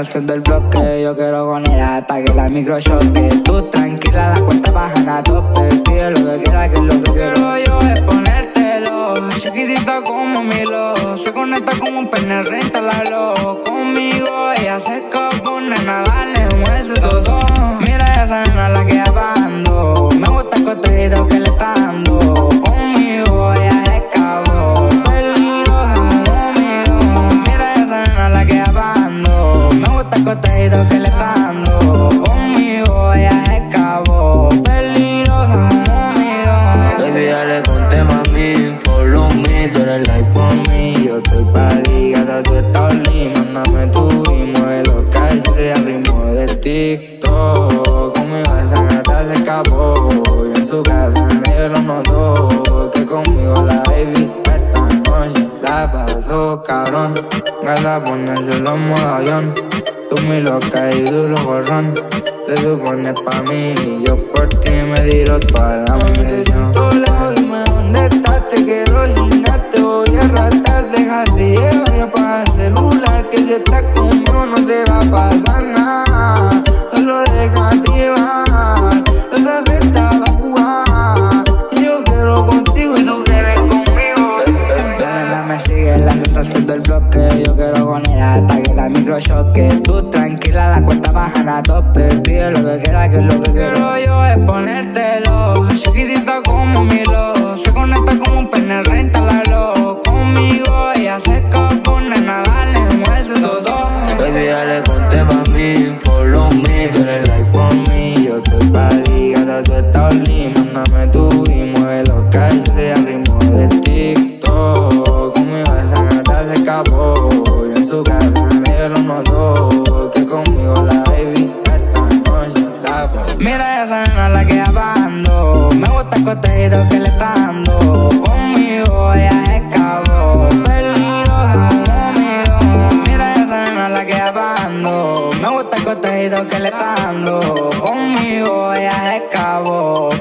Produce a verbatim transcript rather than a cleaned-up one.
sensación del bloque. Yo quiero con ella hasta que la micro choque. Tú tranquila, la cuenta bajan a tope. Pide lo que quiera, que es lo que quiero yo es ponértelo. Chiquitita como Milo, se conecta como un pene, reintalalo. Conmigo ella se escapó, nena, dale, muerde todo. Mira esa nena la que apagando. Me gusta el cotejo que le está dando. Conmigo ella se escapó, peligrosa como Milo. Mira esa nena la que apagando. Me gusta el cotejo que le está dando. Conmigo ella se escapó, peligrosa como Milo. Baby, dale ponte mami, follow me, tú eres life for me. Yo estoy pa' ligada, tú estás lima. Mándame tú y mueve lo que hace al ritmo de TikTok. Conmigo esa gata se escapó y en su casa nadie lo notó. Que conmigo la baby esta noche la pasó cabrón. Gata ponérselo en modo avión. Tú muy loca y duro borrón. Te supones pa' mí y yo por ti me tiro toda la munición. Todo lejos, dime dónde estás, te quiero chingar, te voy a arrastrar. Déjate llevar y apaga el celular, que si estás conmigo no te va a pasar nada. Solo déjate llevar, otra vez estaba a jugar. Y yo quiero contigo y tú quieres conmigo. La nena me sigue en la sensación del bloque. Yo quiero con ella hasta que la micro choque. Tú tranquila, la cuenta bajan a tope. Pide lo que quiera, que es lo que quiero yo es ponértelo. Chiquitita como Milo, se conecta como un pene, reintalalo. Conmigo ella se escapó, nena, dale, muerde todo. Baby, dale ponte mami, follow me, tú eres life for me. Yo estoy pa' ligada, tú estás lima. Mándame tú y mueve lo que hace al ritmo de TikTok. Conmigo esa gata se escapó y en su casa nadie lo notó. Que conmigo la baby esta noche la pasó. Mira esa nena la que apagando. Me gusta el cotejo que le está dando. Conmigo ella se escapó, peligrosa como Milo. Mira esa nena la que apagando. Me gusta el cotejo que le está dando. Conmigo ella se escapó.